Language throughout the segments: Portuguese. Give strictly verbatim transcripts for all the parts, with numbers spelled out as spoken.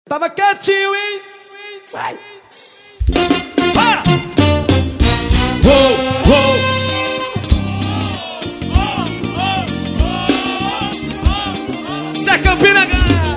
Tava quietinho, hein? Vai! Para! Oh, oh. Se é Campina ganha!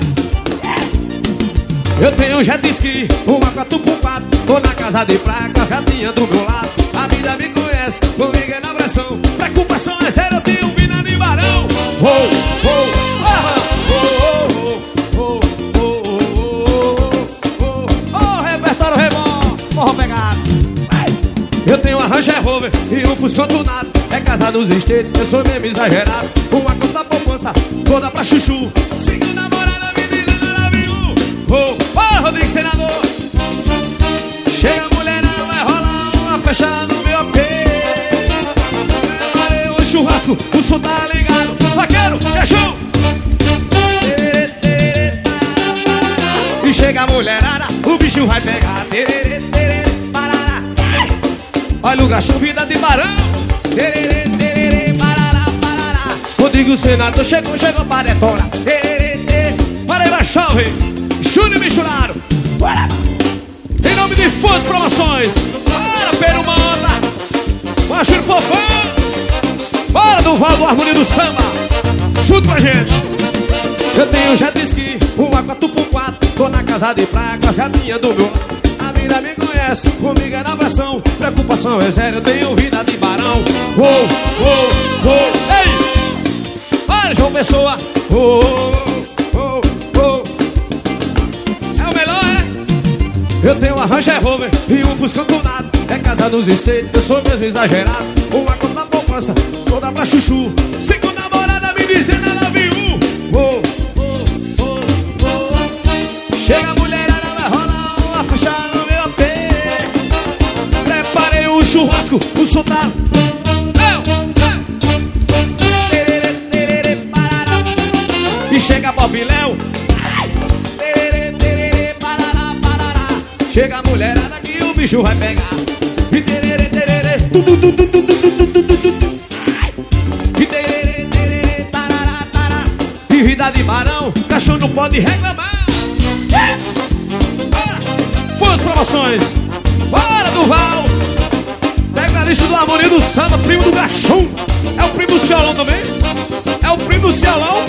Eu tenho um jet ski, uma quatro por quatro. Tô na casa de praia, com as gatinhas do meu lado. A vida me conhece, comigo é na pressão. Preocupação é sério, eu tenho vida de varão. Oh, oh, ah, oh, oh, oh, oh, oh, oh, repertório rebom, morro pegado. Eu tenho um Range Rover e um Fusca tunado. É casa dos estates, eu sou mesmo exagerado. Uma conta poupança, toda pra chuchu. Cinco namoradas, menina, ela viu. Oh, oh, Rodrigo Senador. Chega a mulher, não vai rolar uma festa no meu pé. Preparei um churrasco, o som tá ligado. Vaqueiro, fechou. E chega a mulherada, o bicho vai pegar. Olha o graxão, vida de barão. Tererê, tererê, parará, parará. Rodrigo Senador chegou, chegou para detona. Tererê, tererê, para aí vai chove. Júnior misturado. Bora. Em nome de Fãs Promoções. Bora, Perumanda. Bora, Júnior Fofão. Bora, do Val do Harmonia do Samba. Junto com a gente. Eu tenho um jet ski, uma quatro por quatro. Tô na casa de praia com as gatinhas do meu lado. A vida me conhece, comigo é na pressão. Preocupação é sério, eu tenho vida de barão. Oh, oh, oh, ei! Para, João Pessoa. Oh, oh, oh. É o melhor, é? Eu tenho um Range Rover e um Fusca tunado. É casa nos incêndios, eu sou mesmo exagerado. Uma conta na poupança, toda pra chuchu. Cinco namorada me dizendo ela viu. Oh, oh, oh, oh. Chega a mulherada, vai rolar uma festa no meu pé. Preparei o churrasco, o som tá. E chega Bob Léo. Chega a mulherada que o bicho vai pegar. E tererê, tererê. E tererê, tererê, tarará, tará. E vida de barão, cachorro não pode reclamar. Bora! Fãs Promoções. Bora, Duval. Pega a lista do Harmonia do Samba, primo do Gachão. É o primo do Ciolão também? É o primo do Ciolão?